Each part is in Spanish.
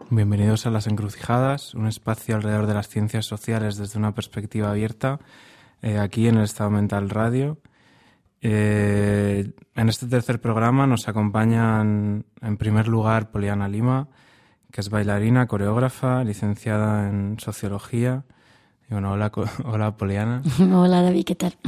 Bienvenidos a Las Encrucijadas, un espacio alrededor de las ciencias sociales desde una perspectiva abierta, aquí en el Estado Mental Radio. En este tercer programa nos acompañan, en primer lugar, Poliana Lima, que es bailarina, coreógrafa, licenciada en Sociología. Y bueno, hola Poliana. Hola David, ¿qué tal?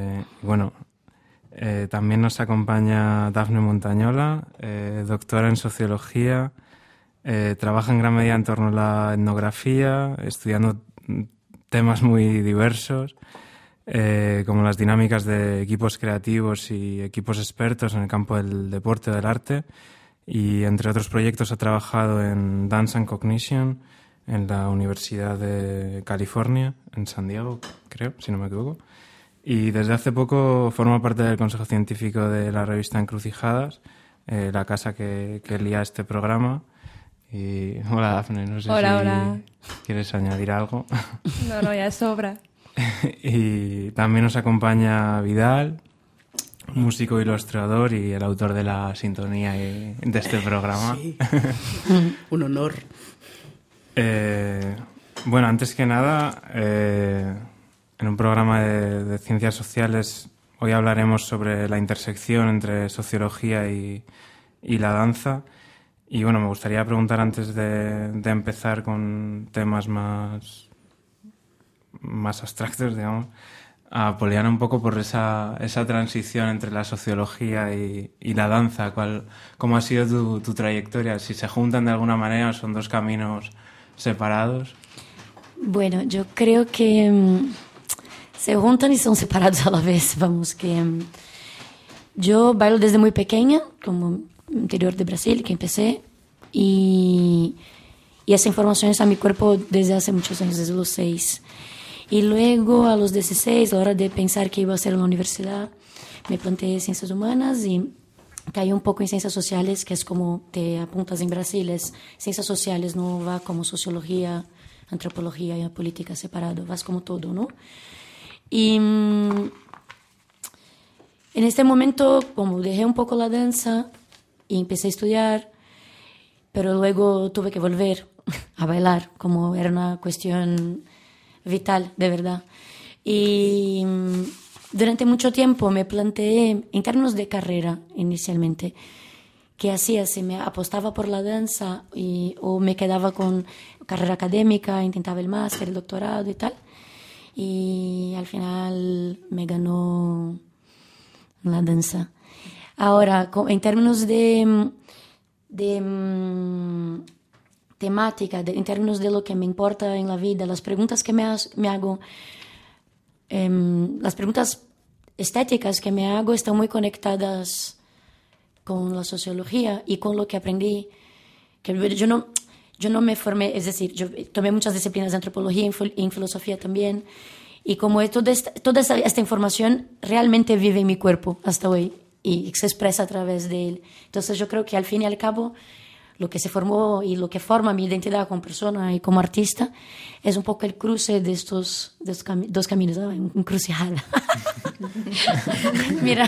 También nos acompaña Dafne Montañola, doctora en Sociología. Trabaja en gran medida en torno a la etnografía, estudiando temas muy diversos, como las dinámicas de equipos creativos y equipos expertos en el campo del deporte o del arte. Y entre otros proyectos ha trabajado en Dance and Cognition en la Universidad de California, en San Diego, creo, si no me equivoco. Y desde hace poco forma parte del consejo científico de la revista Encrucijadas, la casa que lía este programa. Y hola Dafne, no sé hola. ¿Quieres añadir algo? No, ya sobra. Y también nos acompaña Vidal, músico, ilustrador y el autor de la sintonía de este programa. Sí, un honor. Bueno, antes que nada, en un programa de ciencias sociales, hoy hablaremos sobre la intersección entre sociología y la danza. Y bueno, me gustaría preguntar antes de empezar con temas más abstractos, digamos, a Poliana un poco por esa transición entre la sociología y la danza. ¿Cómo ha sido tu trayectoria? ¿Si se juntan de alguna manera o son dos caminos separados? Bueno, yo creo que se juntan y son separados a la vez. Vamos, que yo bailo desde muy pequeña, como interior de Brasil, que empecé, y esa información está en mi cuerpo desde hace muchos años, desde los 6. Y luego, a los 16, a la hora de pensar que iba a hacer en la universidad, me planteé ciencias humanas y caí un poco en ciencias sociales, que es como te apuntas en Brasil, es ciencias sociales, no va como sociología, antropología y política separado, vas como todo, ¿no? Y en este momento, como dejé un poco la danza y empecé a estudiar, pero luego tuve que volver a bailar, como era una cuestión vital, de verdad. Y durante mucho tiempo me planteé, en términos de carrera inicialmente, qué hacía, si me apostaba por la danza o me quedaba con carrera académica, intentaba el máster, el doctorado y tal. Y al final me ganó la danza. Ahora, en términos de temática, en términos de lo que me importa en la vida, las preguntas que me hago, las preguntas estéticas que me hago están muy conectadas con la sociología y con lo que aprendí. Que yo no me formé, es decir, yo tomé muchas disciplinas de antropología y en filosofía también, y como toda esta información realmente vive en mi cuerpo hasta hoy y se expresa a través de él. Entonces yo creo que al fin y al cabo lo que se formó y lo que forma mi identidad como persona y como artista es un poco el cruce de estos dos caminos, ¿no? Encrucijada. Mira.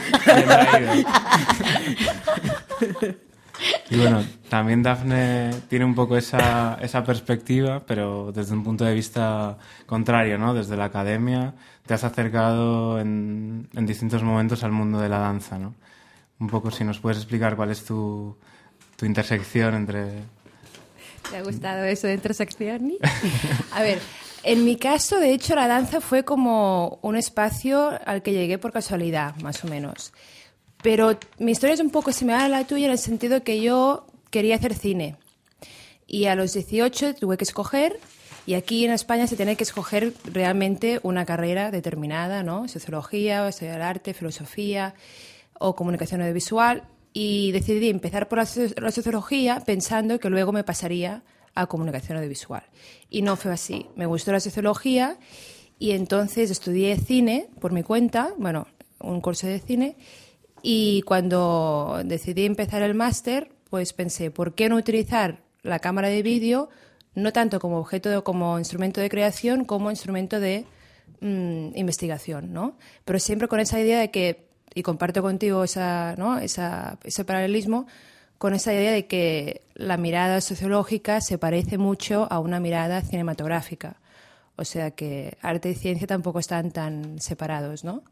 Y bueno, también Dafne tiene un poco esa perspectiva, pero desde un punto de vista contrario, ¿no? Desde la academia te has acercado en distintos momentos al mundo de la danza, ¿no? Un poco si nos puedes explicar cuál es tu intersección entre... ¿Te ha gustado eso de intersección? A ver, en mi caso, de hecho, la danza fue como un espacio al que llegué por casualidad, más o menos. Pero mi historia es un poco similar a la tuya en el sentido que yo quería hacer cine. Y a los 18 tuve que escoger, y aquí en España se tiene que escoger realmente una carrera determinada, ¿no? Sociología, historia del arte, filosofía o comunicación audiovisual. Y decidí empezar por la sociología pensando que luego me pasaría a comunicación audiovisual. Y no fue así. Me gustó la sociología y entonces estudié cine por mi cuenta, bueno, un curso de cine. Y cuando decidí empezar el máster, pues pensé, ¿por qué no utilizar la cámara de vídeo no tanto como objeto, como instrumento de creación, como instrumento de investigación, ¿no? Pero siempre con esa idea de que, y comparto contigo ese paralelismo, con esa idea de que la mirada sociológica se parece mucho a una mirada cinematográfica. O sea que arte y ciencia tampoco están tan separados, ¿no?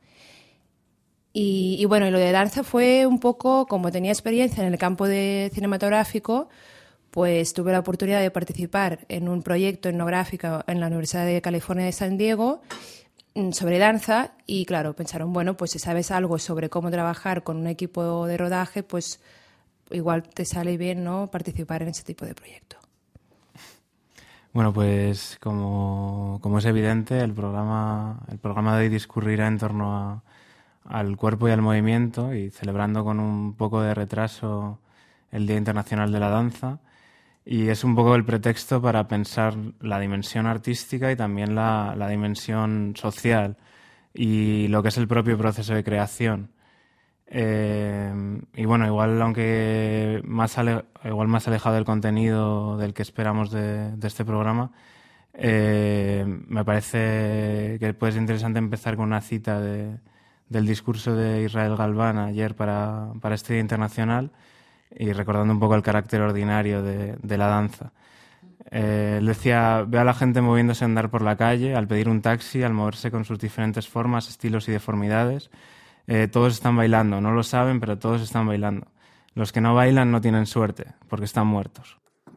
Y bueno, y lo de danza fue un poco, como tenía experiencia en el campo de cinematográfico, pues tuve la oportunidad de participar en un proyecto etnográfico en la Universidad de California de San Diego sobre danza y, claro, pensaron, bueno, pues si sabes algo sobre cómo trabajar con un equipo de rodaje, pues igual te sale bien, ¿no?, participar en ese tipo de proyecto. Bueno, pues como es evidente, el programa de hoy discurrirá en torno al cuerpo y al movimiento, y celebrando con un poco de retraso el Día Internacional de la Danza, y es un poco el pretexto para pensar la dimensión artística y también la dimensión social y lo que es el propio proceso de creación. Y bueno, igual más alejado del contenido del que esperamos de este programa, me parece que puede ser interesante empezar con una cita del discurso de Israel Galván ayer para este Día Internacional, y recordando un poco el carácter ordinario de la danza. Él decía: veo a la gente moviéndose a andar por la calle, al pedir un taxi, al moverse con sus diferentes formas, estilos y deformidades. Todos están bailando, no lo saben, pero todos están bailando. Los que no bailan no tienen suerte, porque están muertos.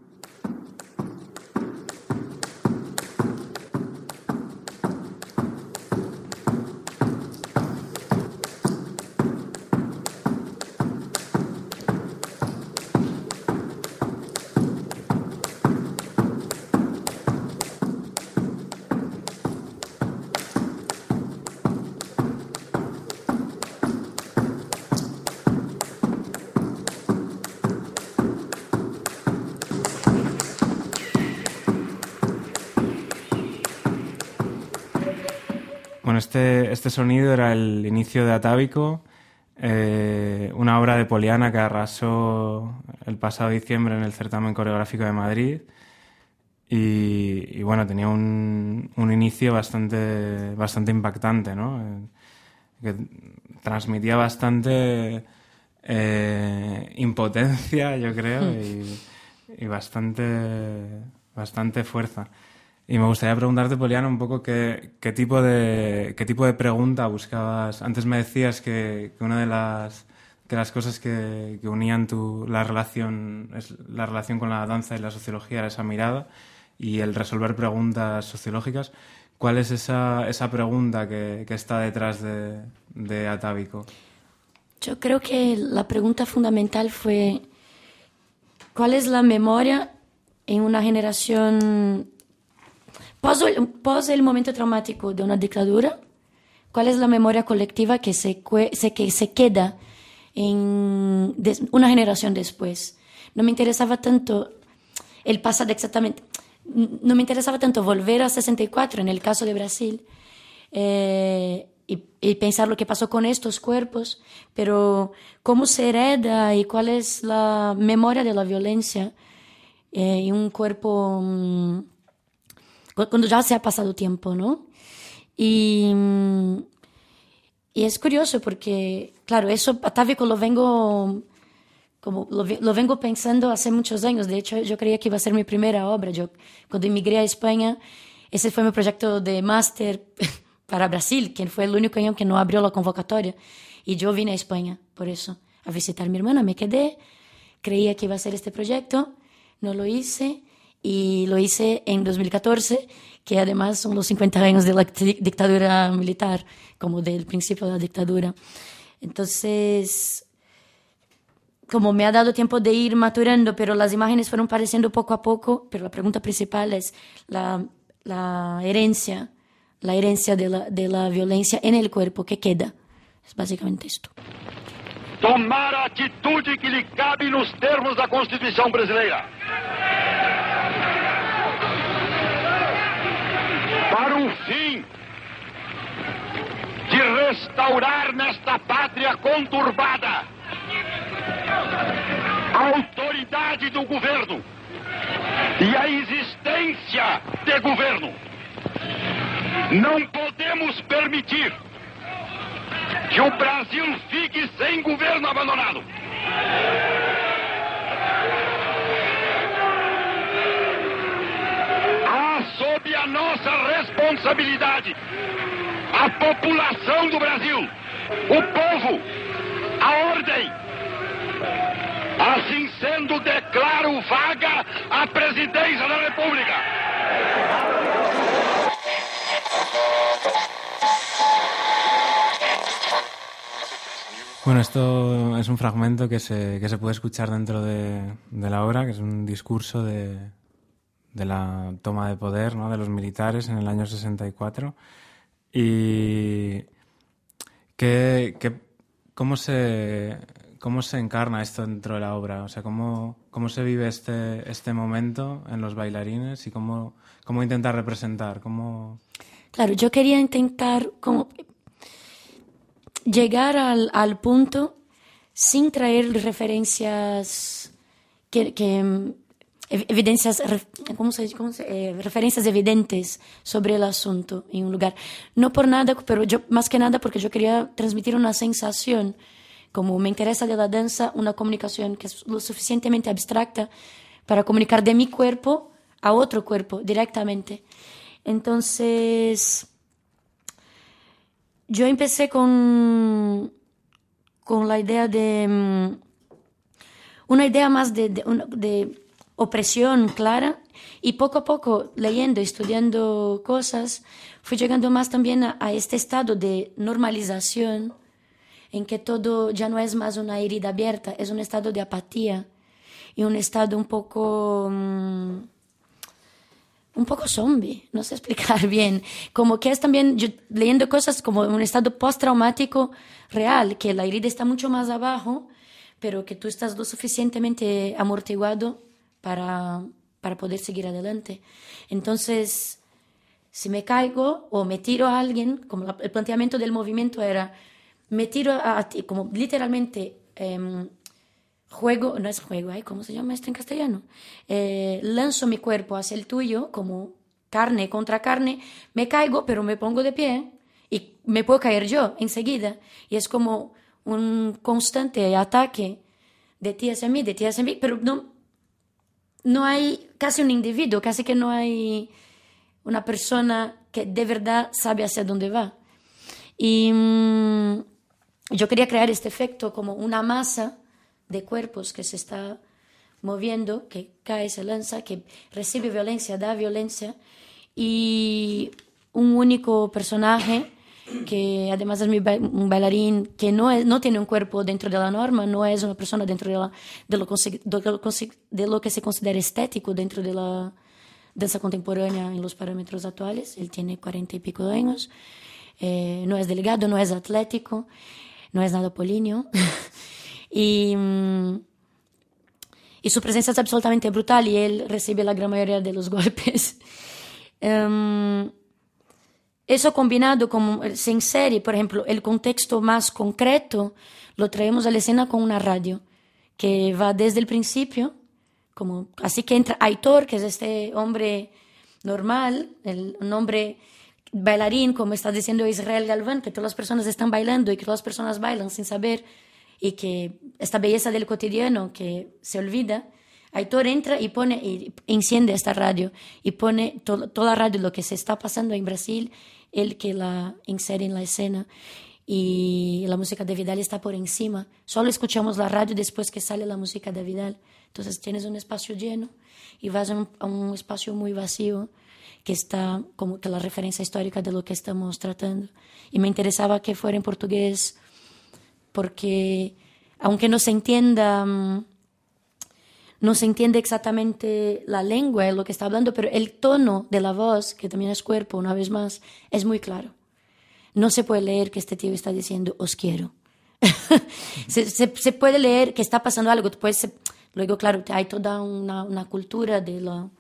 Bueno, este sonido era el inicio de Atávico, una obra de Poliana que arrasó el pasado diciembre en el certamen coreográfico de Madrid, y bueno, tenía un inicio bastante impactante, ¿no? Que transmitía bastante impotencia, yo creo, y bastante fuerza. Y me gustaría preguntarte, Poliana, un poco qué tipo de pregunta buscabas. Antes me decías que una de las cosas que unían la relación con la danza y la sociología era esa mirada y el resolver preguntas sociológicas. ¿Cuál es esa pregunta que está detrás de Atávico? Yo creo que la pregunta fundamental fue: ¿cuál es la memoria en una generación pos el momento traumático de una dictadura? ¿Cuál es la memoria colectiva que se queda en una generación después? No me interesaba tanto el pasado exactamente. No me interesaba tanto volver a 64 en el caso de Brasil y pensar lo que pasó con estos cuerpos, pero cómo se hereda y cuál es la memoria de la violencia en un cuerpo cuando ya se ha pasado tiempo, ¿no? Y es curioso porque, claro, eso Atávico lo vengo pensando hace muchos años. De hecho, yo creía que iba a ser mi primera obra. Yo, cuando emigré a España, ese fue mi proyecto de máster para Brasil, que fue el único año que no abrió la convocatoria. Y yo vine a España, por eso, a visitar a mi hermana. Me quedé, creía que iba a ser este proyecto, no lo hice. Y lo hice en 2014, que además son los 50 años de la dictadura militar, como del principio de la dictadura. Entonces, como me ha dado tiempo de ir maturando, pero las imágenes fueron apareciendo poco a poco, pero la pregunta principal es la herencia de la violencia en el cuerpo que queda. Es básicamente esto. Tomar a atitude que lhe cabe nos termos da Constituição brasileira. Para o fim de restaurar nesta pátria conturbada a autoridade do governo e a existência de governo. Não podemos permitir que o Brasil fique sem governo abandonado. sob a nossa responsabilidade, a população do Brasil, o povo, a ordem. Assim sendo, declaro vaga a presidência da República. Bueno, esto es un fragmento que se puede escuchar dentro de la obra, que es un discurso de la toma de poder, ¿no?, de los militares en el año 64. Y ¿cómo se encarna esto dentro de la obra? O sea, ¿cómo se vive este momento en los bailarines y cómo intentar representar? Claro, yo quería intentar como llegar al punto sin traer referencias evidencias, referencias evidentes sobre el asunto en un lugar. No por nada, pero más que nada porque yo quería transmitir una sensación. Como me interesa de la danza, una comunicación que es lo suficientemente abstracta para comunicar de mi cuerpo a otro cuerpo directamente. Entonces, yo empecé con la idea de una idea más de opresión clara, y poco a poco, leyendo, estudiando cosas, fui llegando más también a este estado de normalización, en que todo ya no es más una herida abierta, es un estado de apatía y un estado un poco zombie, no sé explicar bien, como que es también, yo, leyendo cosas como un estado postraumático real, que la herida está mucho más abajo, pero que tú estás lo suficientemente amortiguado para poder seguir adelante. Entonces, si me caigo o me tiro a alguien, como el planteamiento del movimiento era, me tiro a ti, como literalmente juego, no es juego, ¿cómo se llama esto en castellano? Lanzo mi cuerpo hacia el tuyo, como carne contra carne, me caigo, pero me pongo de pie y me puedo caer yo enseguida. Y es como un constante ataque de ti hacia mí, pero no hay casi un individuo, casi que no hay una persona que de verdad sabe hacia dónde va. Y yo quería crear este efecto como una masa de cuerpos que se está moviendo, que cae, se lanza, que recibe violencia, da violencia, y un único personaje que además es un bailarín que no tiene un cuerpo dentro de la norma, no es una persona dentro de lo que se considera estético dentro de la danza contemporánea en los parámetros actuales. Él tiene 40 y pico de años, no es delgado, no es atlético, no es nada apolíneo. Y su presencia es absolutamente brutal y él recibe la gran mayoría de los golpes. Eso combinado con en serie, por ejemplo, el contexto más concreto lo traemos a la escena con una radio que va desde el principio, así que entra Aitor, que es este hombre normal, un hombre bailarín, como está diciendo Israel Galván, que todas las personas están bailando y que todas las personas bailan sin saber, y que esta belleza del cotidiano que se olvida. Aitor entra y enciende esta radio y pone toda la radio, lo que se está pasando en Brasil, él que la insere en la escena, y la música de Vidal está por encima. Solo escuchamos la radio después que sale la música de Vidal. Entonces tienes un espacio lleno y vas a un espacio muy vacío, que está como que la referencia histórica de lo que estamos tratando. Y me interesaba que fuera en portugués, porque aunque no se entienda exactamente la lengua de lo que está hablando, pero el tono de la voz, que también es cuerpo, una vez más, es muy claro. No se puede leer que este tío está diciendo, os quiero. se puede leer que está pasando algo. Luego, claro, hay toda una cultura de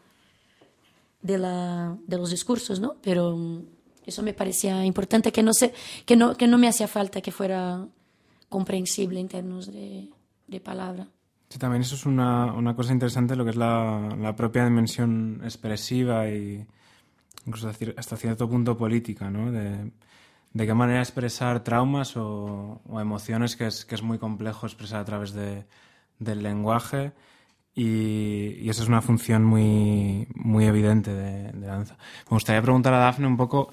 los discursos, ¿no? Pero eso me parecía importante, que no me hacía falta que fuera comprensible en términos de palabra. Sí, también eso es una cosa interesante, lo que es la propia dimensión expresiva y incluso hasta cierto punto política, ¿no? De qué manera expresar traumas o emociones que es muy complejo expresar a través del lenguaje, y eso es una función muy, muy evidente de danza. Me gustaría preguntar a Dafne un poco,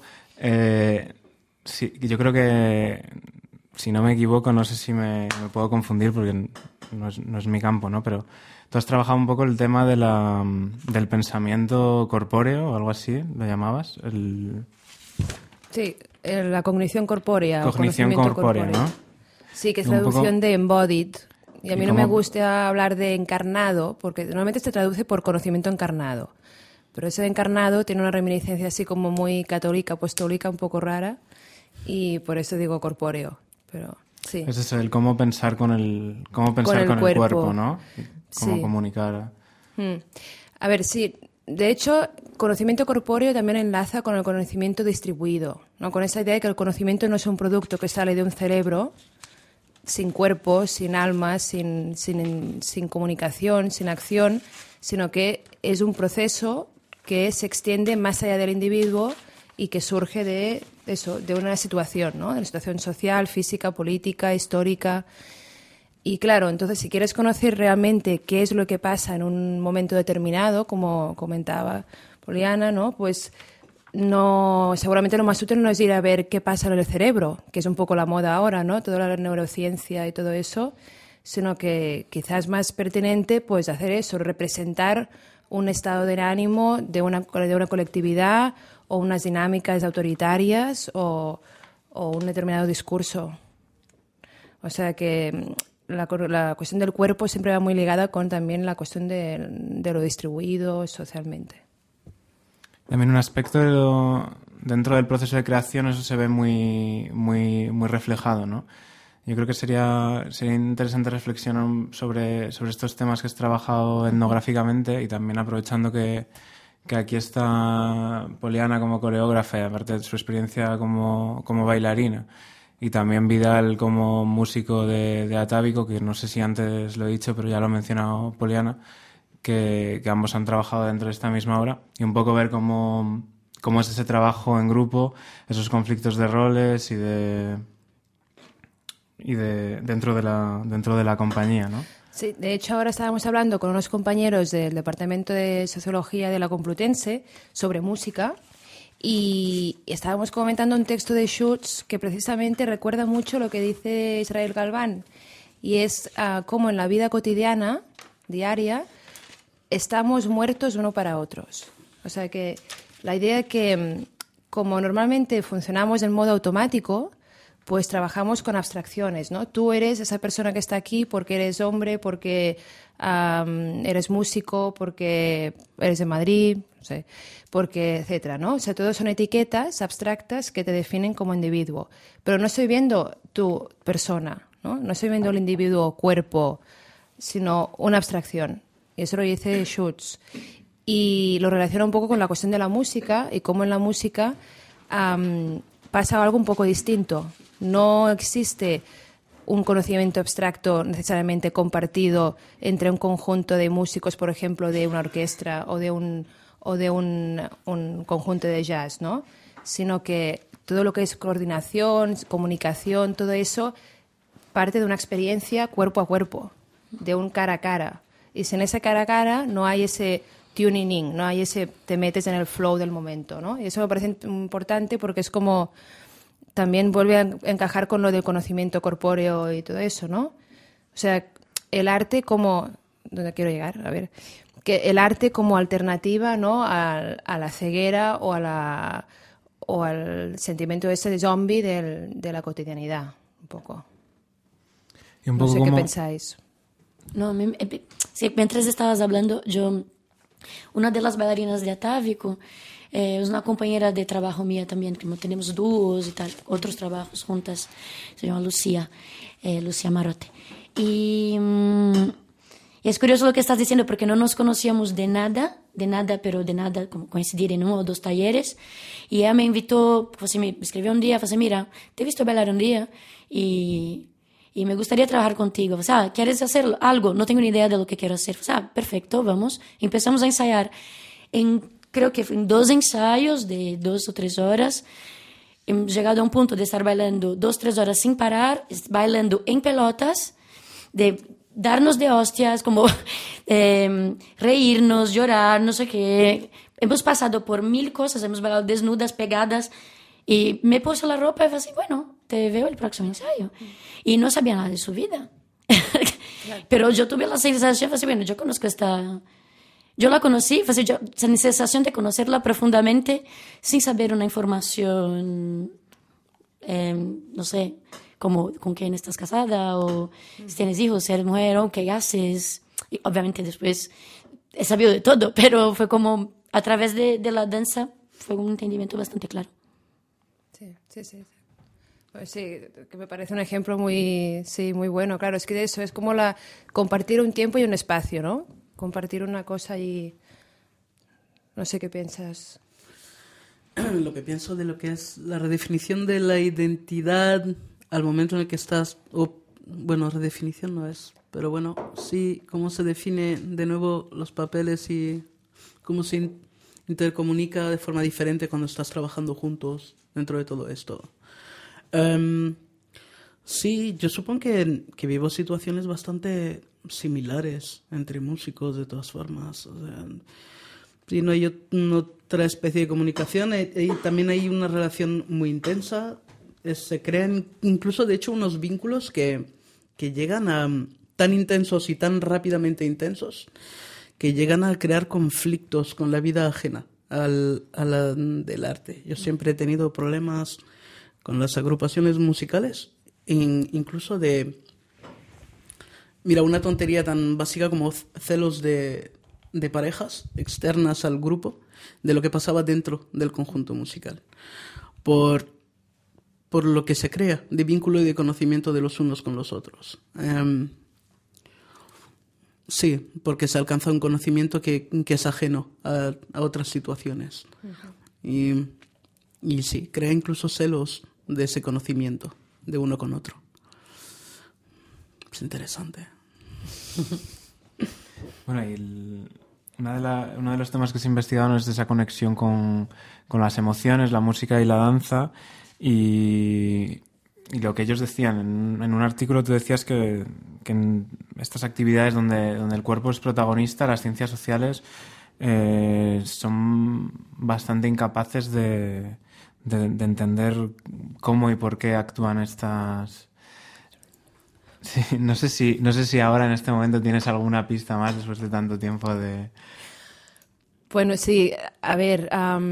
yo creo que, si no me equivoco, no sé si me puedo confundir porque no es mi campo, ¿no? Pero tú has trabajado un poco el tema del pensamiento corpóreo o algo así, ¿lo llamabas? Sí, la cognición corpórea. Cognición corpórea, ¿no? Sí, que es la traducción de embodied. Y a mí no me gusta hablar de encarnado, porque normalmente se traduce por conocimiento encarnado. Pero ese de encarnado tiene una reminiscencia así como muy católica, apostólica, un poco rara. Y por eso digo corpóreo. Pero sí. Es eso, el cómo pensar con el cuerpo, ¿no? Cómo comunicar. A ver, sí. De hecho, conocimiento corpóreo también enlaza con el conocimiento distribuido, ¿no? Con esa idea de que el conocimiento no es un producto que sale de un cerebro sin cuerpo, sin alma, sin comunicación, sin acción, sino que es un proceso que se extiende más allá del individuo y que surge de eso, de una situación, ¿no? De una situación social, física, política, histórica. Y claro, entonces si quieres conocer realmente qué es lo que pasa en un momento determinado, como comentaba Poliana, ¿no? Pues seguramente lo más útil no es ir a ver qué pasa en el cerebro, que es un poco la moda ahora, ¿no? Toda la neurociencia y todo eso, sino que quizás más pertinente pues hacer eso, representar un estado de ánimo de una colectividad o unas dinámicas autoritarias o un determinado discurso. O sea que la cuestión del cuerpo siempre va muy ligada con también la cuestión de lo distribuido socialmente. También un aspecto dentro del proceso de creación, eso se ve muy, muy, muy reflejado, ¿no? Yo creo que sería interesante reflexionar sobre estos temas que has trabajado etnográficamente y también aprovechando que aquí está Poliana como coreógrafa, aparte de su experiencia como bailarina. Y también Vidal como músico de atávico, que no sé si antes lo he dicho, pero ya lo ha mencionado Poliana, que ambos han trabajado dentro de esta misma obra. Y un poco ver cómo es ese trabajo en grupo, esos conflictos de roles y dentro de la compañía, ¿no? Sí, de hecho ahora estábamos hablando con unos compañeros del Departamento de Sociología de la Complutense sobre música. Y estábamos comentando un texto de Schutz que precisamente recuerda mucho lo que dice Israel Galván, y es cómo en la vida cotidiana, diaria, estamos muertos uno para otros. O sea que la idea de que como normalmente funcionamos en modo automático, pues trabajamos con abstracciones, ¿no? Tú eres esa persona que está aquí porque eres hombre, porque eres músico, porque eres de Madrid, no sé, porque etcétera, ¿no? O sea, todo son etiquetas abstractas que te definen como individuo. Pero no estoy viendo tu persona, ¿no? No estoy viendo el individuo cuerpo, sino una abstracción. Y eso lo dice Schutz. Y lo relaciona un poco con la cuestión de la música y cómo en la música pasa algo un poco distinto. No existe un conocimiento abstracto necesariamente compartido entre un conjunto de músicos, por ejemplo, de una orquesta o de un conjunto de jazz, ¿no? Sino que todo lo que es coordinación, comunicación, todo eso parte de una experiencia cuerpo a cuerpo, de un cara a cara. Y si en ese cara a cara no hay ese tuning in, no hay ese te metes en el flow del momento, ¿no? Y eso me parece importante porque es como también vuelve a encajar con lo del conocimiento corpóreo y todo eso, ¿no? O sea, el arte como... ¿Dónde quiero llegar? A ver. Que el arte como alternativa, ¿no? a la ceguera o al sentimiento ese de zombie de la cotidianidad, un poco. Y un poco no sé como... qué pensáis. No, sí, mientras estabas hablando, una de las bailarinas de Atávico es una compañera de trabajo mía también, como tenemos dúos y tal, otros trabajos juntas, se llama Lucía Marote. Y es curioso lo que estás diciendo, porque no nos conocíamos de nada, como coincidir en 1 o 2 talleres, y ella me invitó, me escribió un día, mira, te he visto bailar un día y me gustaría trabajar contigo. ¿Quieres hacer algo? No tengo ni idea de lo que quiero hacer. Perfecto, vamos. Empezamos a ensayar. Creo que en 2 ensayos de 2 o 3 horas, hemos llegado a un punto de estar bailando 2 o 3 horas sin parar, bailando en pelotas, de darnos de hostias, como reírnos, llorar, no sé qué. Hemos pasado por 1000 cosas, hemos bailado desnudas, pegadas, y me puse la ropa y fue así, bueno, te veo el próximo ensayo. Y no sabía nada de su vida. Pero yo tuve la sensación, fue así, bueno, yo conozco esta... Yo la conocí, fue así, esa sensación de conocerla profundamente sin saber una información, no sé, como con quién estás casada, o si tienes hijos, si eres mujer, o qué haces. Y obviamente después he sabido de todo, pero fue como a través de la danza, fue un entendimiento bastante claro. Sí. Pues sí, que me parece un ejemplo muy bueno. Claro, es que de eso es como compartir un tiempo y un espacio, ¿no? Compartir una cosa y... No sé qué piensas. Lo que pienso de lo que es la redefinición de la identidad al momento en el que estás... bueno, redefinición no es, pero bueno, sí, cómo se define de nuevo los papeles y cómo se intercomunica de forma diferente cuando estás trabajando juntos dentro de todo esto. Sí, yo supongo que vivo situaciones bastante similares entre músicos, de todas formas. O sea, si no hay otra especie de comunicación, también hay una relación muy intensa. Se crean incluso, de hecho, unos vínculos que llegan a tan intensos y tan rápidamente intensos que llegan a crear conflictos con la vida ajena a la del arte. Yo siempre he tenido problemas con las agrupaciones musicales, incluso de... Mira, una tontería tan básica como celos de parejas externas al grupo, de lo que pasaba dentro del conjunto musical. Por lo que se crea de vínculo y de conocimiento de los unos con los otros. Sí, porque se alcanza un conocimiento que es ajeno a otras situaciones. Uh-huh. Y sí, crea incluso celos de ese conocimiento de uno con otro. Es interesante. Bueno, y uno de los temas que se investigaron es esa conexión con las emociones, la música y la danza. Y lo que ellos decían, en un artículo tú decías que en estas actividades donde el cuerpo es protagonista, las ciencias sociales son bastante incapaces de entender cómo y por qué actúan estas... Sí, no sé si ahora en este momento tienes alguna pista más después de tanto tiempo de... Bueno, sí, a ver...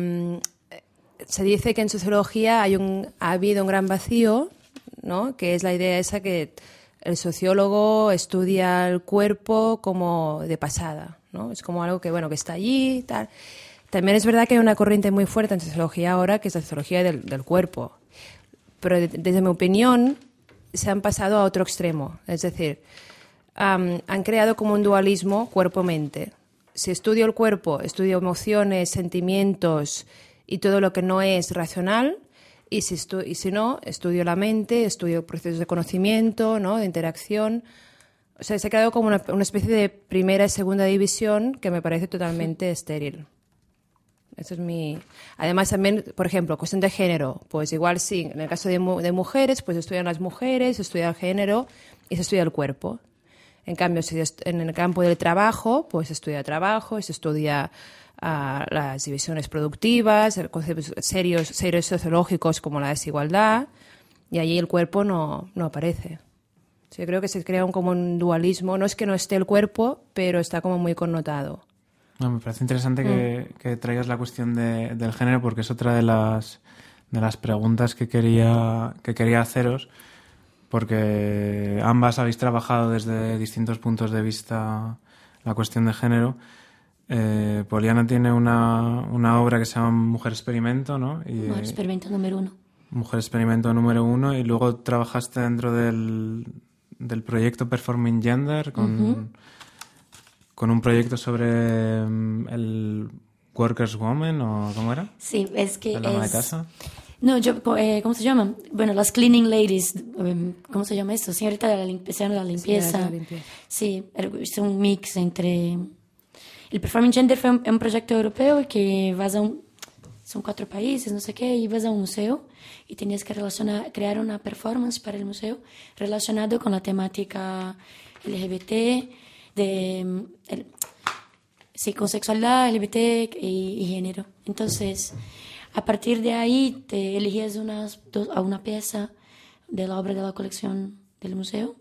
se dice que en sociología ha habido un gran vacío, ¿no? Que es la idea esa que el sociólogo estudia el cuerpo como de pasada, ¿no? Es como algo que, bueno, que está allí y tal. También es verdad que hay una corriente muy fuerte en sociología ahora, que es la sociología del cuerpo. Pero desde mi opinión, se han pasado a otro extremo. Es decir, han creado como un dualismo cuerpo-mente. Si estudio el cuerpo, estudio emociones, sentimientos y todo lo que no es racional, y si no, estudio la mente, estudio procesos de conocimiento, ¿no? De interacción. O sea, se ha creado como una especie de primera y segunda división que me parece totalmente estéril. Eso es mi... Además, también, por ejemplo, cuestión de género, pues igual sí, en el caso de mujeres, pues estudian las mujeres, se estudia el género y se estudia el cuerpo. En cambio, si en el campo del trabajo, pues se estudia trabajo, se estudia las divisiones productivas, conceptos serios sociológicos como la desigualdad, y allí el cuerpo no aparece. Yo creo que se crea como un dualismo. No es que no esté el cuerpo, pero está como muy connotado. No, me parece interesante que traigas la cuestión del género, porque es otra de las preguntas que quería haceros, porque ambas habéis trabajado desde distintos puntos de vista la cuestión de género. Poliana tiene una obra que se llama Mujer Experimento, ¿no? Mujer Experimento número 1. Mujer Experimento número 1, y luego trabajaste dentro del proyecto Performing Gender con un proyecto sobre el Workers' Woman, ¿o cómo era? Sí, es que ¿El ama de casa? No, ¿cómo se llama? Bueno, las cleaning ladies, ¿cómo se llama esto? Señorita de la limpieza. Sí, es un mix entre... El Performing Gender fue un proyecto europeo que vas a son 4 países, no sé qué, y vas a un museo y tenías que crear una performance para el museo relacionado con la temática LGBT, sí, con sexualidad, LGBT y género. Entonces, a partir de ahí te elegías a una pieza de la obra de la colección del museo,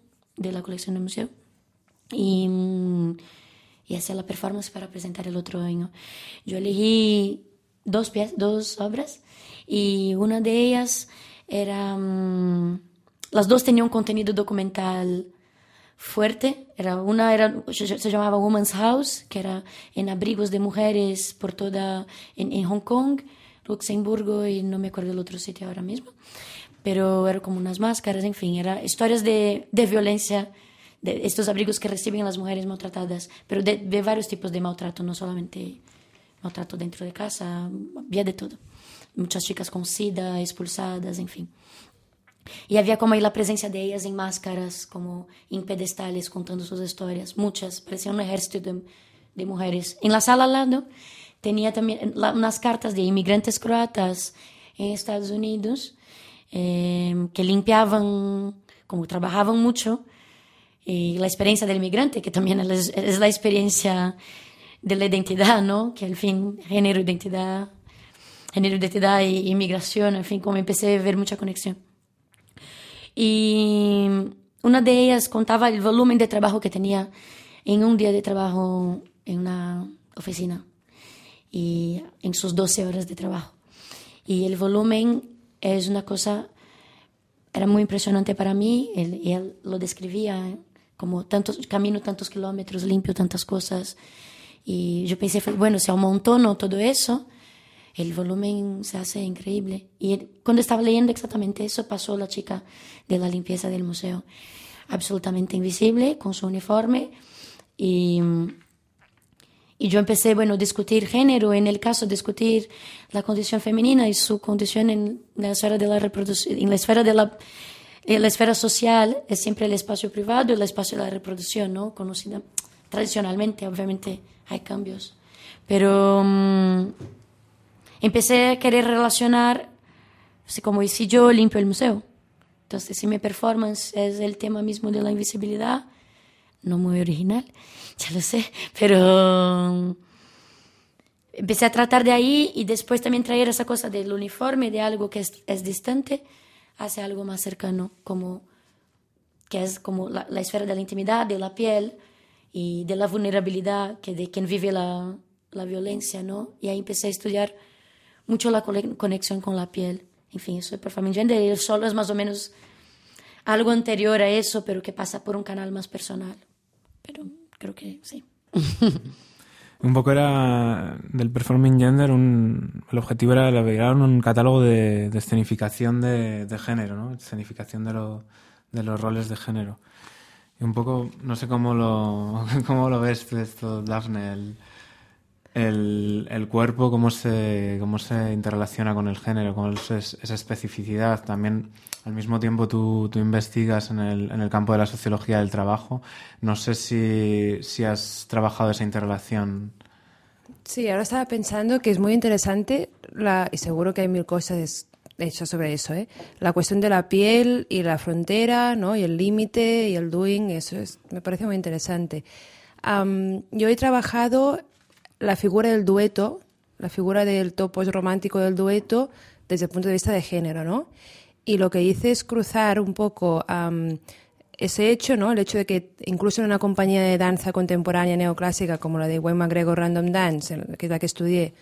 y hacía la performance para presentar el otro año. Yo elegí dos obras y una de ellas era... las dos tenían un contenido documental fuerte. Se llamaba Woman's House, que era en abrigos de mujeres por en Hong Kong, Luxemburgo y no me acuerdo del otro sitio ahora mismo. Pero era como unas máscaras, en fin, era historias de violencia, de estos abrigos que reciben las mujeres maltratadas, pero de varios tipos de maltrato, no solamente maltrato dentro de casa, había de todo. Muchas chicas con SIDA, expulsadas, en fin. Y había como ahí la presencia de ellas en máscaras, como en pedestales, contando sus historias. Muchas, parecía un ejército de mujeres. En la sala al lado tenía también unas cartas de inmigrantes croatas en Estados Unidos, que limpiaban, como trabajaban mucho, y la experiencia del inmigrante, que también es la experiencia de la identidad, ¿no? Que al fin, género, identidad y inmigración, en fin, como empecé a ver mucha conexión. Y una de ellas contaba el volumen de trabajo que tenía en un día de trabajo en una oficina y en sus 12 horas de trabajo. Y el volumen es una cosa, era muy impresionante para mí. Él lo describía como camino tantos kilómetros, limpio tantas cosas. Y yo pensé, bueno, si amontono todo eso, el volumen se hace increíble. Y cuando estaba leyendo exactamente eso, pasó la chica de la limpieza del museo, absolutamente invisible, con su uniforme. Y yo empecé, a discutir género, en el caso, discutir la condición femenina y su condición en la esfera de la reproducción, en la esfera social, es siempre el espacio privado y el espacio de la reproducción, ¿no? Conocida tradicionalmente, obviamente hay cambios. Pero empecé a querer relacionar, así como, ¿y si yo limpio el museo? Entonces, si mi performance es el tema mismo de la invisibilidad, no muy original, ya lo sé, pero empecé a tratar de ahí y después también traer esa cosa del uniforme, de algo que es distante, hacia algo más cercano, que es como la esfera de la intimidad, de la piel y de la vulnerabilidad de quien vive la violencia, ¿no? Y ahí empecé a estudiar mucho la conexión con la piel. En fin, eso de performance gender, el solo es más o menos algo anterior a eso, pero que pasa por un canal más personal. Pero creo que sí. Un poco era del Performing Gender, el objetivo era elaborar un catálogo de escenificación de género, ¿no? Escenificación de los roles de género. Y un poco, no sé cómo lo ves esto, Dafne, el cuerpo, cómo se interrelaciona con el género, con esa especificidad. También, al mismo tiempo, tú investigas en el campo de la sociología del trabajo. No sé si has trabajado esa interrelación. Sí, ahora estaba pensando que es muy interesante, y seguro que hay mil cosas hechas sobre eso, la cuestión de la piel y la frontera, ¿no? Y el límite y el doing, me parece muy interesante. Yo he trabajado la figura del dueto, la figura del topos romántico del dueto desde el punto de vista de género, ¿no? Y lo que hice es cruzar un poco ese hecho, ¿no? El hecho de que incluso en una compañía de danza contemporánea neoclásica como la de Wayne McGregor Random Dance, que es la que estudié,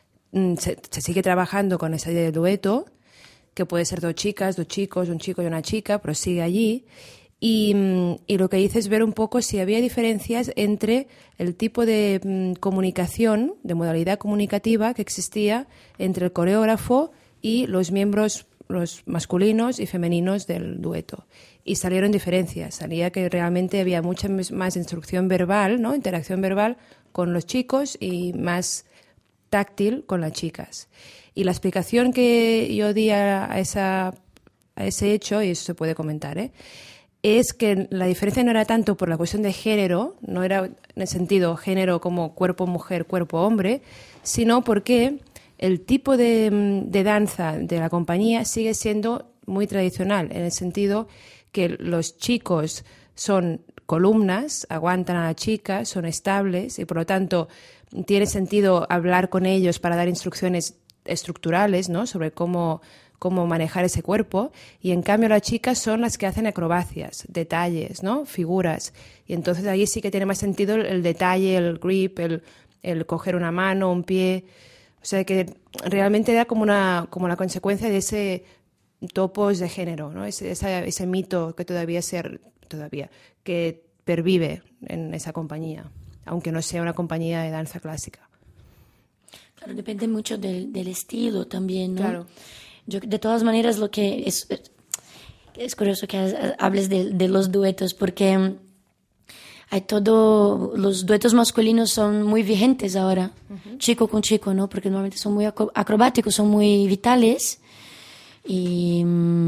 se sigue trabajando con esa idea de dueto, que puede ser dos chicas, dos chicos, un chico y una chica, pero sigue allí. Y lo que hice es ver un poco si había diferencias entre el tipo de comunicación, de modalidad comunicativa que existía entre el coreógrafo y los miembros, los masculinos y femeninos del dueto. Y salieron diferencias. Salía que realmente había mucha más instrucción verbal, ¿no? Interacción verbal con los chicos y más táctil con las chicas. Y la explicación que yo di a ese hecho, y eso se puede comentar, es que la diferencia no era tanto por la cuestión de género, no era en el sentido género como cuerpo mujer, cuerpo hombre, sino porque el tipo de danza de la compañía sigue siendo muy tradicional, en el sentido que los chicos son columnas, aguantan a la chica, son estables y por lo tanto tiene sentido hablar con ellos para dar instrucciones estructurales, ¿no? Sobre cómo manejar ese cuerpo, y en cambio las chicas son las que hacen acrobacias, detalles, ¿no? Figuras, y entonces ahí sí que tiene más sentido el detalle, el grip, el coger una mano, un pie, o sea que realmente era como la consecuencia de ese topos de género, ¿no? Ese mito que todavía que pervive en esa compañía, aunque no sea una compañía de danza clásica. Claro, depende mucho del estilo también, ¿no? Claro. Yo, de todas maneras, lo que es curioso que hables de los duetos, porque hay los duetos masculinos son muy vigentes ahora, chico con chico, ¿no? Porque normalmente son muy acrobáticos, son muy vitales, y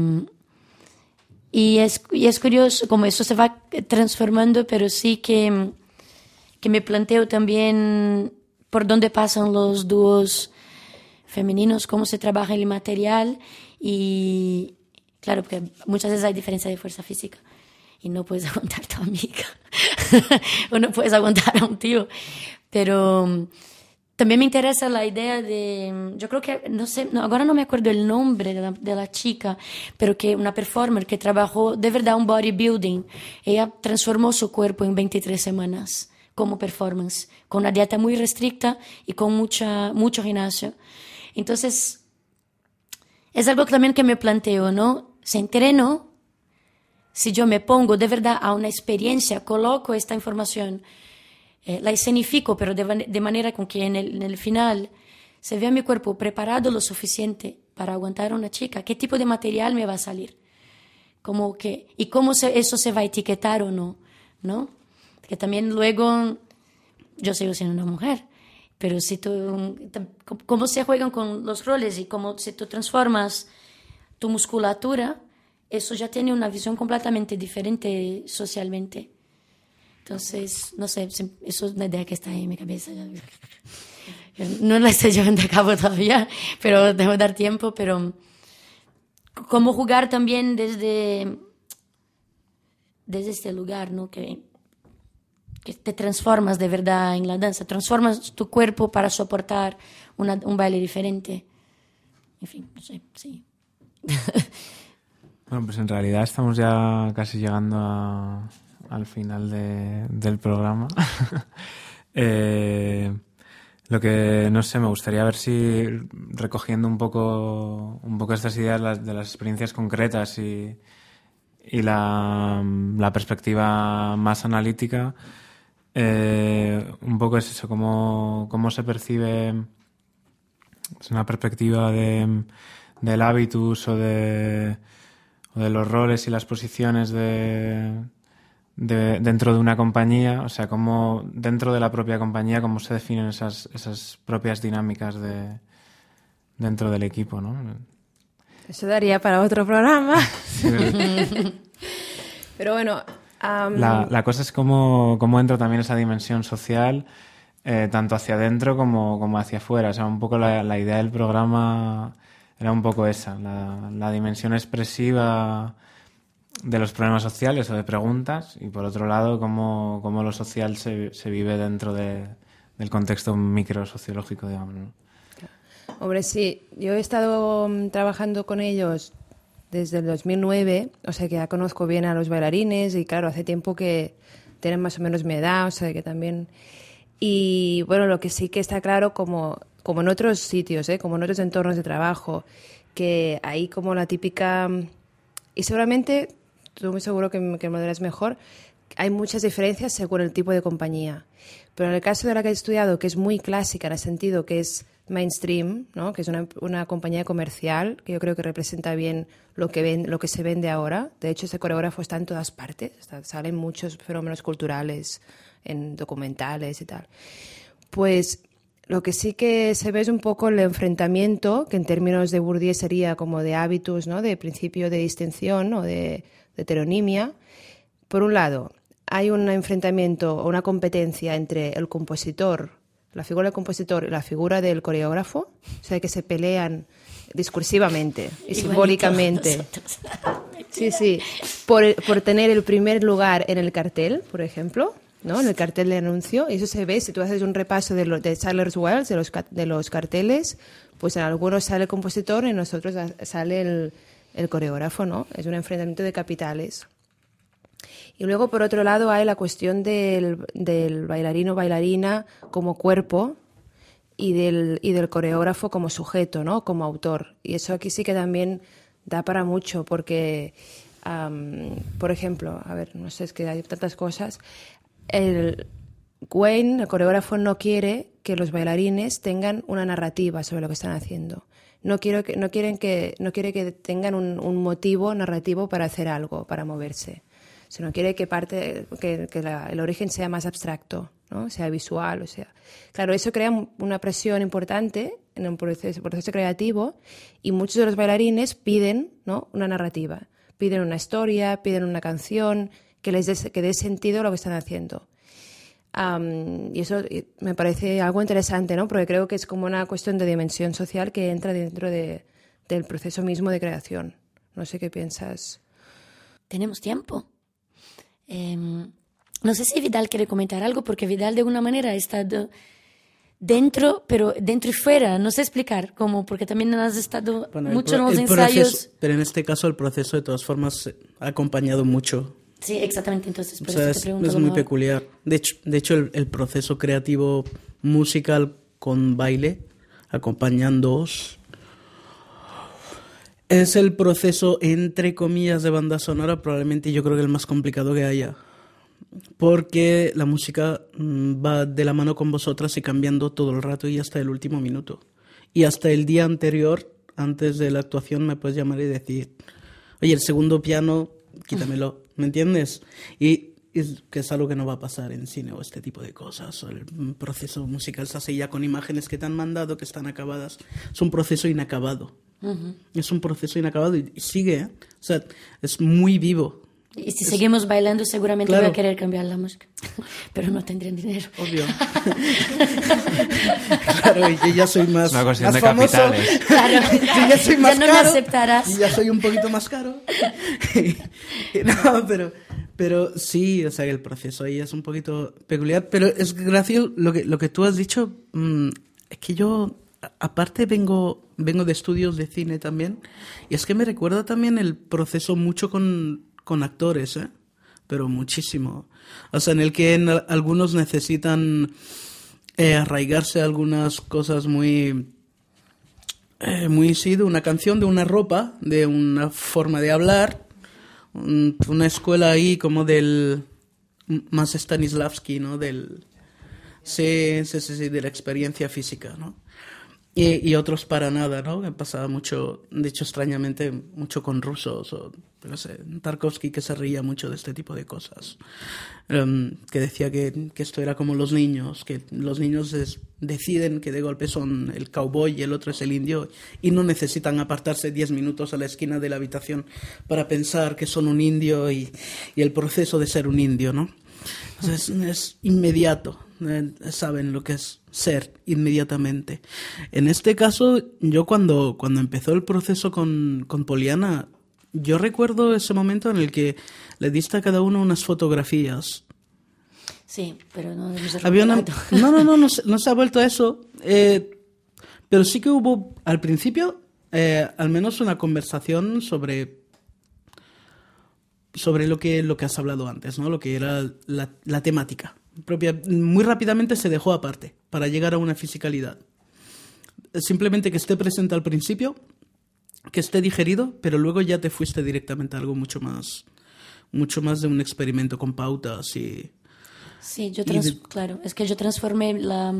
es curioso como eso se va transformando, pero sí que me planteo también por dónde pasan los dúos femeninos, cómo se trabaja el material, y claro, porque muchas veces hay diferencia de fuerza física y no puedes aguantar a tu amiga o no puedes aguantar a un tío, pero también me interesa la idea de, yo creo que, no sé, ahora no me acuerdo el nombre de la chica, pero que una performer que trabajó de verdad un bodybuilding, ella transformó su cuerpo en 23 semanas como performance, con una dieta muy restricta y con mucho gimnasio. Entonces, es algo también que me planteo, ¿no? Si entreno, si yo me pongo de verdad a una experiencia, coloco esta información, la escenifico, pero de manera con que en el final se vea mi cuerpo preparado lo suficiente para aguantar a una chica, ¿qué tipo de material me va a salir? Y cómo eso se va a etiquetar o no, ¿no? Porque también luego, yo sigo siendo una mujer, pero si cómo se juegan con los roles y cómo si tú transformas tu musculatura, eso ya tiene una visión completamente diferente socialmente. Entonces, no sé, eso es una idea que está ahí en mi cabeza. Yo no la estoy llevando a cabo todavía, pero debo dar tiempo, pero cómo jugar también desde este lugar, ¿no? Que te transformas de verdad en la danza, transformas tu cuerpo para soportar un baile diferente. En fin, no sé, sí. Bueno, pues en realidad estamos ya casi llegando al final del programa. Lo que, no sé, me gustaría ver si recogiendo un poco estas ideas de las experiencias concretas y la perspectiva más analítica, un poco es eso, cómo se percibe, es una perspectiva del hábitus o de los roles y las posiciones dentro de una compañía, o sea, cómo dentro de la propia compañía, cómo se definen esas propias dinámicas dentro del equipo, ¿no? Eso daría para otro programa. Sí, pero bueno... La cosa es cómo entra también esa dimensión social, tanto hacia adentro como hacia afuera. O sea, un poco la idea del programa era un poco esa, la dimensión expresiva de los problemas sociales o de preguntas, y por otro lado cómo lo social se vive dentro del contexto microsociológico, digamos, ¿no? Hombre, sí, yo he estado trabajando con ellos desde el 2009, o sea que ya conozco bien a los bailarines y claro, hace tiempo que tienen más o menos mi edad, o sea que también... Y bueno, lo que sí que está claro, como en otros sitios, como en otros entornos de trabajo, que hay como la típica... Y seguramente, tú muy seguro que me dirás mejor, hay muchas diferencias según el tipo de compañía. Pero en el caso de la que he estudiado, que es muy clásica en el sentido que es mainstream, ¿no? Que es una compañía comercial, que yo creo que representa bien lo que se vende ahora. De hecho, ese coreógrafo está en todas partes, salen muchos fenómenos culturales, en documentales y tal. Pues lo que sí que se ve es un poco el enfrentamiento, que en términos de Bourdieu sería como de hábitus, ¿no? De principio de distinción o de heteronimia. Por un lado, hay un enfrentamiento o una competencia entre el compositor, la figura del compositor y la figura del coreógrafo, o sea, que se pelean discursivamente y simbólicamente. Sí, sí. Por tener el primer lugar en el cartel, por ejemplo, ¿no? En el cartel de anuncio. Eso se ve, si tú haces un repaso de Sadler's Wells, de los carteles, pues en algunos sale el compositor y en nosotros sale el coreógrafo, ¿no? Es un enfrentamiento de capitales. Y luego, por otro lado, hay la cuestión del bailarino o bailarina como cuerpo y del coreógrafo como sujeto, ¿no? Como autor. Y eso aquí sí que también da para mucho, porque, por ejemplo, a ver, no sé, es que hay tantas cosas. Wayne, el coreógrafo, no quiere que los bailarines tengan una narrativa sobre lo que están haciendo. No quiere que tengan un motivo narrativo para hacer algo, para moverse. Sino quiere que el origen sea más abstracto, ¿no? Sea visual, o sea. Claro, eso crea una presión importante en un proceso creativo, y muchos de los bailarines piden, ¿no? Una narrativa, piden una historia, piden una canción que dé sentido a lo que están haciendo. Y eso me parece algo interesante, ¿no? Porque creo que es como una cuestión de dimensión social que entra dentro del proceso mismo de creación. No sé qué piensas. Tenemos tiempo. No sé si Vidal quiere comentar algo, porque Vidal de alguna manera ha estado dentro, pero dentro y fuera. No sé explicar cómo, porque también has estado mucho en los ensayos. Pero en este caso el proceso de todas formas ha acompañado mucho. Sí, exactamente. Entonces, por eso te pregunto. Es muy peculiar. De hecho el proceso creativo musical con baile, acompañándoos, es el proceso, entre comillas, de banda sonora, probablemente yo creo que el más complicado que haya. Porque la música va de la mano con vosotras y cambiando todo el rato y hasta el último minuto. Y hasta el día anterior, antes de la actuación, me puedes llamar y decir, oye, el segundo piano, quítamelo, ¿me entiendes? Y que es algo que no va a pasar en cine o este tipo de cosas. El proceso musical se hace ya con imágenes que te han mandado, que están acabadas. Es un proceso inacabado. Uh-huh. Es un proceso inacabado y sigue, ¿eh? O sea, es muy vivo. Y si seguimos bailando, seguramente voy a querer cambiar la música. Pero no tendré dinero. Obvio. Claro, y yo ya soy más, una cuestión más de famoso. Capitales. Claro. Yo ya soy más ya no caro. me aceptarás. Y ya soy un poquito más caro. No, pero sí, o sea, el proceso ahí es un poquito peculiar. Pero es gracioso lo que tú has dicho. Es que yo, aparte, vengo de estudios de cine también. Y es que me recuerda también el proceso mucho con actores, pero muchísimo. O sea, en el que algunos necesitan arraigarse a algunas cosas muy sí, de una canción, de una ropa, de una forma de hablar, una escuela ahí como del más Stanislavski, ¿no? Sí, de la experiencia física, ¿no? Y otros para nada, ¿no? Me pasaba mucho, de hecho extrañamente, mucho con rusos, o no sé, Tarkovsky, que se reía mucho de este tipo de cosas, que decía que esto era como los niños, que los niños deciden que de golpe son el cowboy y el otro es el indio, y no necesitan apartarse 10 minutos a la esquina de la habitación para pensar que son un indio y el proceso de ser un indio, ¿no? Entonces, es inmediato, saben lo que es ser inmediatamente. En este caso, yo cuando empezó el proceso con Poliana, yo recuerdo ese momento en el que le diste a cada uno unas fotografías. Sí, pero no había no se ha vuelto a eso, pero sí que hubo al principio al menos una conversación sobre lo que has hablado antes, ¿no? Lo que era la temática propia. Muy rápidamente se dejó aparte para llegar a una fisicalidad. Simplemente que esté presente al principio, que esté digerido, pero luego ya te fuiste directamente a algo mucho más de un experimento con pautas y... Sí, claro, es que yo transformé la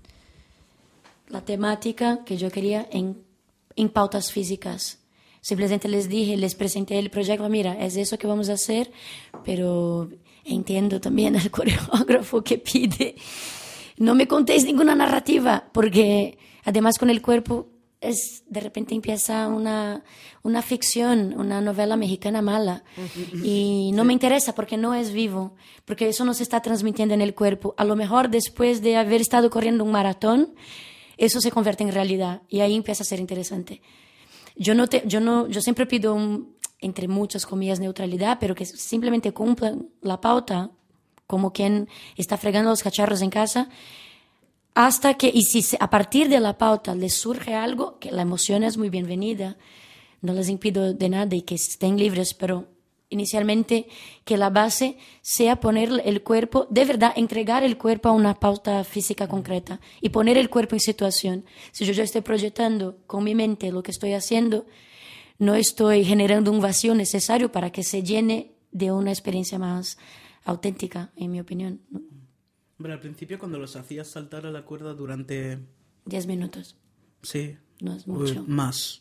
temática que yo quería en pautas físicas. Simplemente les presenté el proyecto, mira, es eso que vamos a hacer, pero entiendo también al coreógrafo que pide, no me contéis ninguna narrativa, porque además con el cuerpo de repente empieza una ficción, una novela mexicana mala, y no me interesa porque no es vivo, porque eso no se está transmitiendo en el cuerpo. A lo mejor después de haber estado corriendo un maratón, eso se convierte en realidad, y ahí empieza a ser interesante. Yo siempre pido entre muchas comillas, neutralidad, pero que simplemente cumplan la pauta como quien está fregando los cacharros en casa, hasta que, y si a partir de la pauta les surge algo, que la emoción es muy bienvenida, no les impido de nada y que estén libres, pero inicialmente que la base sea poner el cuerpo, de verdad, entregar el cuerpo a una pauta física concreta y poner el cuerpo en situación. Si yo ya estoy proyectando con mi mente lo que estoy haciendo, no estoy generando un vacío necesario para que se llene de una experiencia más auténtica, en mi opinión, ¿no? Pero al principio cuando los hacías saltar a la cuerda durante... 10 minutos. Sí. No es mucho. Más.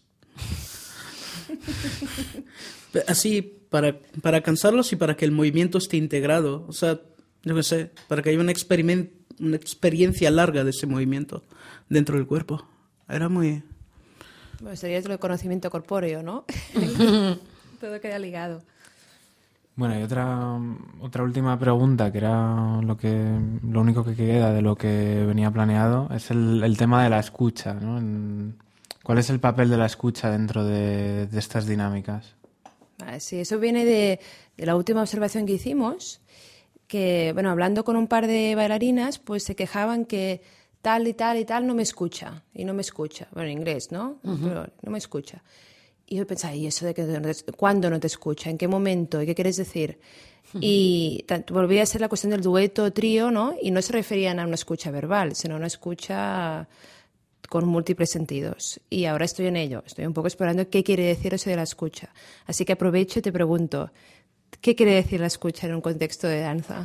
Así, para cansarlos y para que el movimiento esté integrado. O sea, yo qué sé, para que haya una experiencia larga de ese movimiento dentro del cuerpo. Era muy... Bueno, sería el conocimiento corpóreo, ¿no? Todo queda ligado. Bueno, y otra última pregunta, que era lo único que queda de lo que venía planeado, es el tema de la escucha, ¿no? ¿Cuál es el papel de la escucha dentro de estas dinámicas? Sí, eso viene de la última observación que hicimos, que, bueno, hablando con un par de bailarinas, pues se quejaban que tal y tal y tal no me escucha, y no me escucha. Bueno, en inglés, ¿no? Pero no me escucha. Y yo pensaba, ¿y eso de que cuándo no te escucha? ¿En qué momento? ¿Y qué quieres decir? Y volvía a ser la cuestión del dueto, trío, ¿no? Y no se referían a una escucha verbal, sino a una escucha con múltiples sentidos. Y ahora estoy en ello. Estoy un poco explorando qué quiere decir eso de la escucha. Así que aprovecho y te pregunto, ¿qué quiere decir la escucha en un contexto de danza?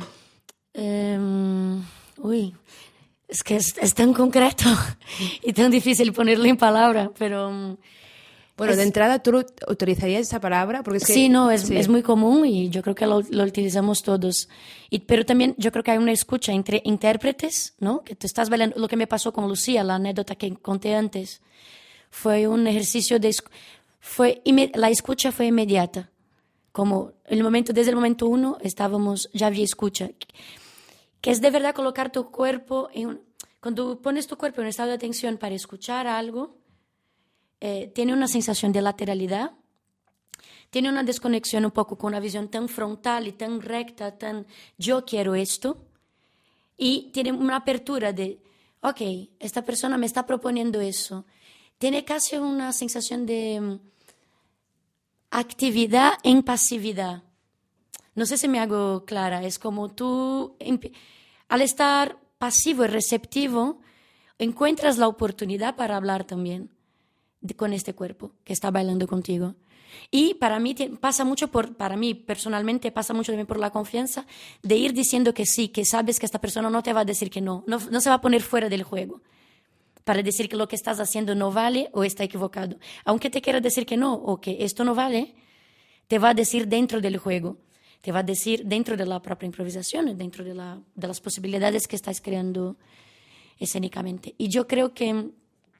Es que es tan concreto y tan difícil ponerlo en palabra, pero... Bueno, de entrada, ¿tú utilizarías esa palabra? Porque es que, sí, no, es muy común y yo creo que lo utilizamos todos. Pero también yo creo que hay una escucha entre intérpretes, ¿no? Que tú estás bailando. Lo que me pasó con Lucía, la anécdota que conté antes, fue un ejercicio de... la escucha fue inmediata. Como desde el momento uno, ya había escucha. Que es de verdad colocar tu cuerpo cuando pones tu cuerpo en un estado de atención para escuchar algo, tiene una sensación de lateralidad, tiene una desconexión un poco con una visión tan frontal y tan recta, tan yo quiero esto, y tiene una apertura de, ok, esta persona me está proponiendo eso. Tiene casi una sensación de actividad en pasividad. No sé si me hago clara, es como tú, al estar pasivo y receptivo, encuentras la oportunidad para hablar también con este cuerpo que está bailando contigo. Y para mí para mí personalmente pasa mucho también por la confianza de ir diciendo que sí, que sabes que esta persona no te va a decir que no se va a poner fuera del juego para decir que lo que estás haciendo no vale o está equivocado. Aunque te quiera decir que no o que esto no vale, te va a decir dentro del juego, te va a decir dentro de la propia improvisación, dentro de las posibilidades que estás creando escénicamente. Y yo creo que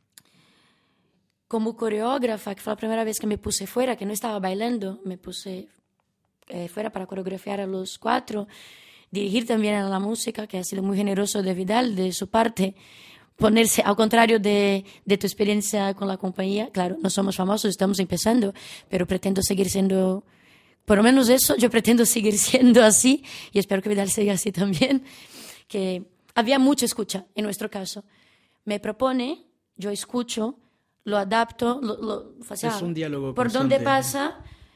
como coreógrafa, que fue la primera vez que me puse fuera, que no estaba bailando, me puse fuera para coreografiar a los 4, dirigir también a la música, que ha sido muy generoso de Vidal, de su parte, ponerse, al contrario de tu experiencia con la compañía. Claro, no somos famosos, estamos empezando, pero pretendo seguir siendo, por lo menos eso, yo pretendo seguir siendo así, y espero que Vidal siga así también, que había mucha escucha en nuestro caso. Me propone, yo escucho, lo adapto, es un diálogo por constante. dónde pasa,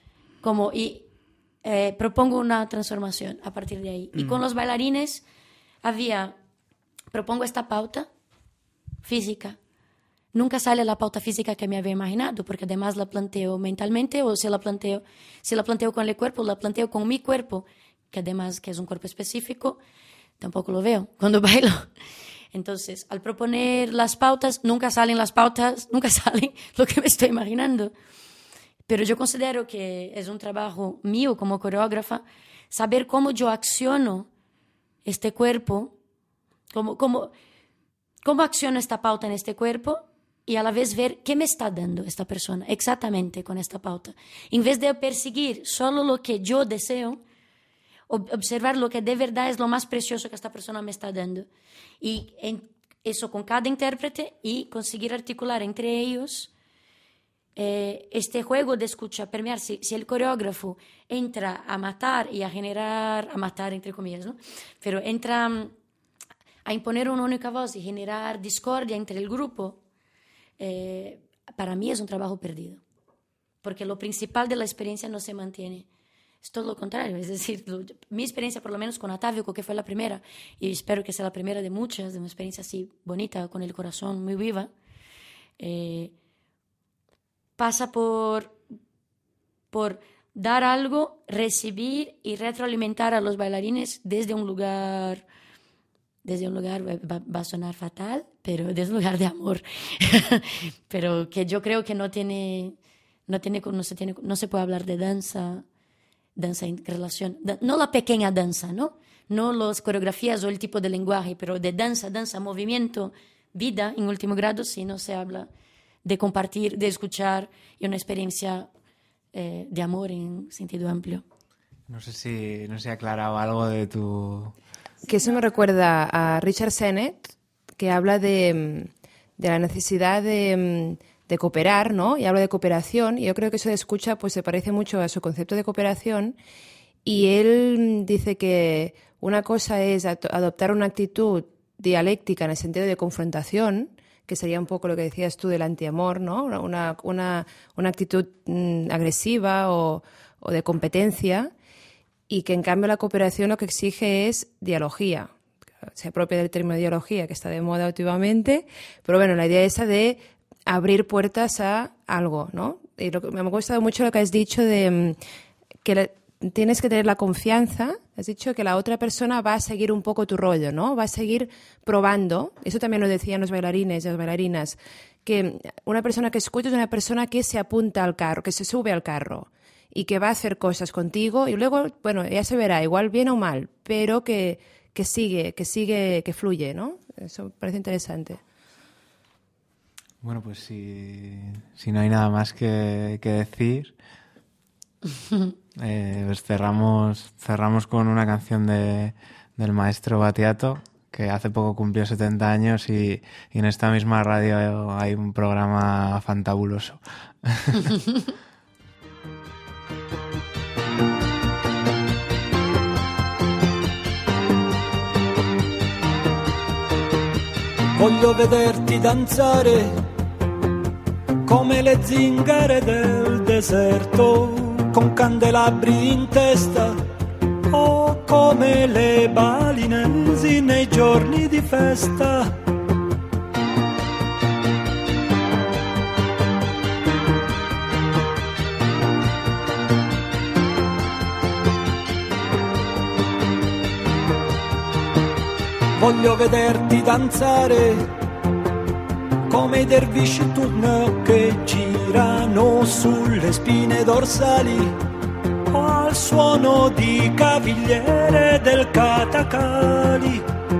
propongo una transformación a partir de ahí. Y con los bailarines propongo esta pauta física. Nunca sale la pauta física que me había imaginado, porque además la planteo mentalmente, o si la planteo con el cuerpo, la planteo con mi cuerpo, que además que es un cuerpo específico, tampoco lo veo cuando bailo. Entonces, al proponer las pautas, nunca salen lo que me estoy imaginando. Pero yo considero que es un trabajo mío como coreógrafa saber cómo yo acciono este cuerpo, cómo acciono esta pauta en este cuerpo y a la vez ver qué me está dando esta persona exactamente con esta pauta. En vez de perseguir solo lo que yo deseo, observar lo que de verdad es lo más precioso que esta persona me está dando. Y eso con cada intérprete y conseguir articular entre ellos este juego de escucha permear, si el coreógrafo entra a matar y a generar, a matar entre comillas, ¿no? Pero entra a imponer una única voz y generar discordia entre el grupo, para mí es un trabajo perdido, porque lo principal de la experiencia no se mantiene. Es todo lo contrario, es decir, mi experiencia por lo menos con Atávio, que fue la primera, y espero que sea la primera de muchas, de una experiencia así bonita, con el corazón muy viva, pasa por dar algo, recibir y retroalimentar a los bailarines desde un lugar, va a sonar fatal, pero desde un lugar de amor, pero que yo creo que no se puede hablar de danza en relación, no la pequeña danza, ¿no? No las coreografías o el tipo de lenguaje, pero de danza, movimiento, vida en último grado, si no se habla de compartir, de escuchar y una experiencia de amor en sentido amplio. No sé si ha aclarado algo de tu... Que eso me recuerda a Richard Sennett, que habla de la necesidad de cooperar, ¿no? Y habla de cooperación, y yo creo que eso de escucha pues se parece mucho a su concepto de cooperación, y él dice que una cosa es adoptar una actitud dialéctica en el sentido de confrontación, que sería un poco lo que decías tú del antiamor, ¿no? Una actitud agresiva o de competencia, y que en cambio la cooperación lo que exige es dialogía. Se apropia del término dialogía, que está de moda últimamente, pero bueno, la idea esa de abrir puertas a algo, ¿no? Y me ha gustado mucho lo que has dicho de que tienes que tener la confianza. Has dicho que la otra persona va a seguir un poco tu rollo, ¿no? Va a seguir probando. Eso también lo decían los bailarines y las bailarinas, que una persona que escucha es una persona que se apunta al carro, que se sube al carro y que va a hacer cosas contigo, y luego, bueno, ya se verá, igual bien o mal, pero que sigue, que fluye, ¿no? Eso me parece interesante. Bueno, pues si no hay nada más que decir, pues cerramos con una canción del maestro Battiato, que hace poco cumplió 70 años y en esta misma radio hay un programa fantabuloso. Voglio vederti danzare come le zingare del deserto, con candelabri in testa, o come le balinesi nei giorni di festa. Voglio vederti danzare come i dervisci turno che girano sulle spine dorsali, o al suono di cavigliere del Katakali.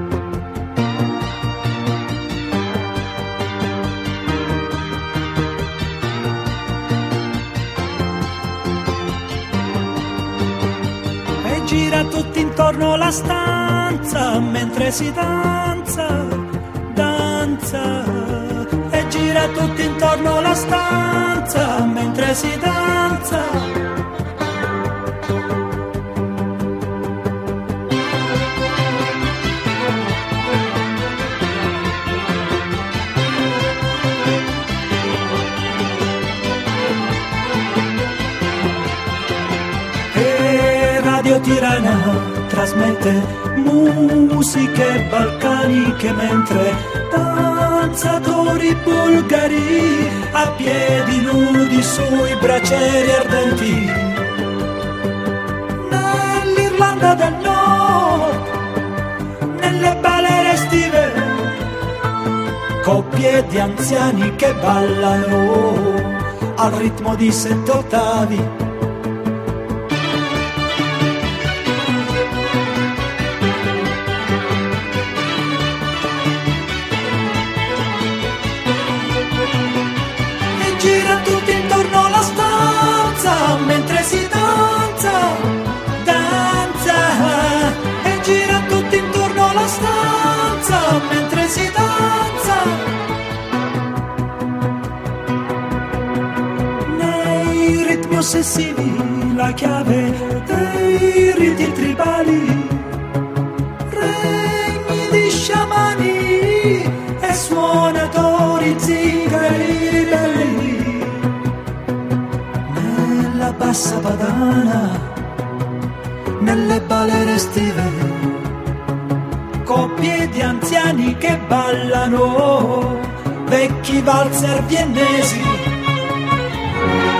E gira tutti intorno la stanza mentre si danza, danza. E gira tutti intorno la stanza mentre si danza. E Radio Tirana trasmette musiche balcaniche mentre danzatori bulgari a piedi nudi sui bracieri ardenti. Nell'Irlanda del Nord, nelle balere estive, coppie di anziani che ballano al ritmo di 7 ottavi. Gira tutti intorno alla stanza mentre si danza, danza. E gira tutti intorno alla stanza mentre si danza. ritmi ossessivi, la chiave dei riti tribali, regni di sciamani e suonatori zingari ribelli. Nella bassa padana, nelle balere estive, coppie di anziani che ballano, vecchi valzer viennesi.